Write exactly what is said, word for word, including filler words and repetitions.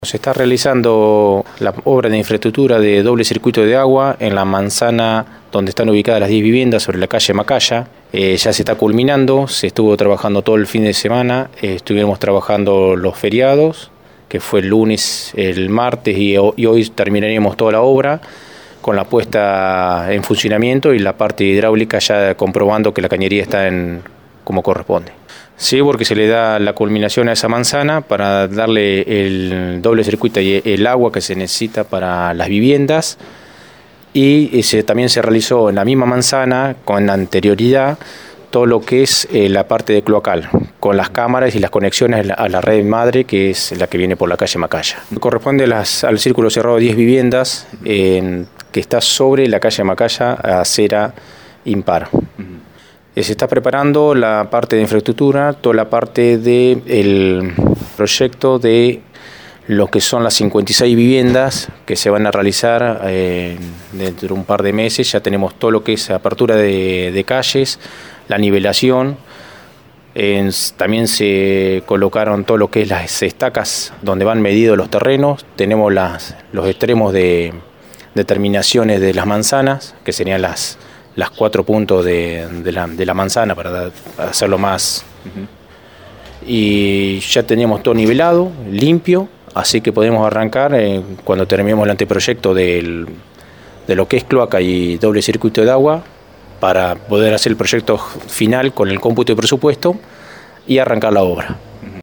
Se está realizando la obra de infraestructura de doble circuito de agua en la manzana donde están ubicadas las diez viviendas sobre la calle Macaya. Eh, ya se está culminando, se estuvo trabajando todo el fin de semana, eh, estuvimos trabajando los feriados, que fue el lunes, el martes y, y hoy terminaremos toda la obra con la puesta en funcionamiento y la parte hidráulica ya comprobando que la cañería está en como corresponde. Sí, porque se le da la culminación a esa manzana para darle el doble circuito y el agua que se necesita para las viviendas, y se, también se realizó en la misma manzana con anterioridad todo lo que es eh, la parte de cloacal, con las cámaras y las conexiones a la, a la red madre, que es la que viene por la calle Macaya. Corresponde las, al círculo cerrado de diez viviendas eh, que está sobre la calle Macaya, acera impar. Se está preparando la parte de infraestructura, toda la parte del proyecto de lo que son las cincuenta y seis viviendas que se van a realizar eh, dentro de un par de meses. Ya tenemos todo lo que es apertura de, de calles, la nivelación, eh, también se colocaron todo lo que es las estacas donde van medidos los terrenos, tenemos las, los extremos de, de terminaciones de las manzanas, que serían las las cuatro puntos de, de, la, de la manzana para, dar, para hacerlo más. Uh-huh. Y ya teníamos todo nivelado, limpio, así que podemos arrancar eh, cuando terminemos el anteproyecto del, de lo que es cloaca y doble circuito de agua, para poder hacer el proyecto final con el cómputo de presupuesto y arrancar la obra.